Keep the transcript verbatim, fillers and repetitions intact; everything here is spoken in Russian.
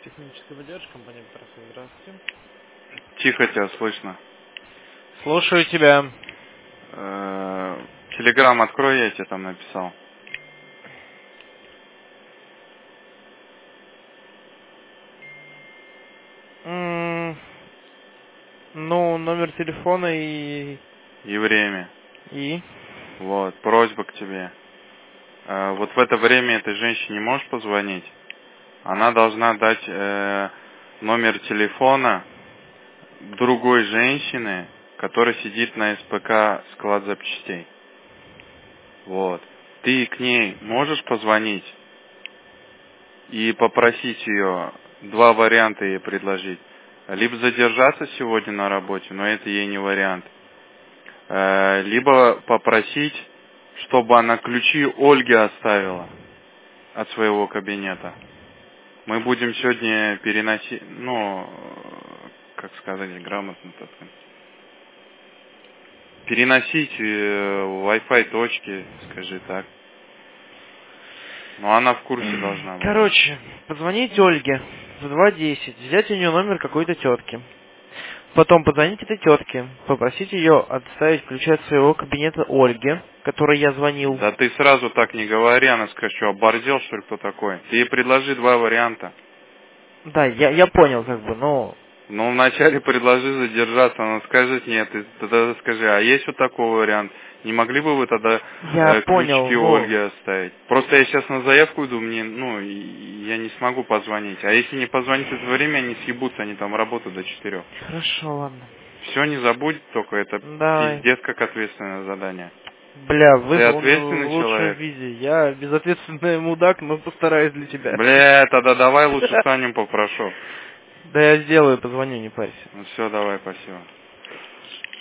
Техническая поддержка, компания Парасоль. Здравствуйте. Тихо тебя слышно. Слушаю тебя. Э, Телеграм открой, я тебе там написал. М, Ну, номер телефона и... И время. И? Вот, просьба к тебе. Э, Вот в это время этой женщине можешь позвонить? Она должна дать э, номер телефона другой женщины, которая сидит на СПК склад запчастей. Вот. Ты к ней можешь позвонить и попросить ее, два варианта ей предложить. Либо задержаться сегодня на работе, но это ей не вариант. Э, Либо попросить, чтобы она ключи Ольге оставила от своего кабинета. Мы будем сегодня переносить, ну, как сказать грамотно, так сказать, переносить э, Wi-Fi точки, скажи так. Но она в курсе должна быть. Короче, позвонить Ольге в два десять, взять у нее номер какой-то тетки. Потом позвонить этой тетке, попросить ее отставить ключи от своего кабинета Ольге, которой я звонил. Да ты сразу так не говори, она скажет, что оборзел, что ли, кто такой. Ты ей предложи два варианта. Да, я, я понял, как бы, но... Ну, вначале предложи задержаться, она скажет нет, ты тогда скажи, а есть вот такой вариант? Не могли бы вы тогда Я э, понял, ключики но... Ольги оставить? Просто я сейчас на заявку иду, мне, ну, и я не смогу позвонить. А если не позвонить в это время, они съебутся, они там работают до четырех. Хорошо, ладно. Все, не забудь, только это Давай. пиздец как ответственное задание. Бля, Ты вызвал не в ответственный лучшем человек? виде. Я безответственный мудак, но постараюсь для тебя. Бля, тогда давай лучше Саню попрошу. Да я сделаю, позвоню, не парься. Ну все, давай, спасибо.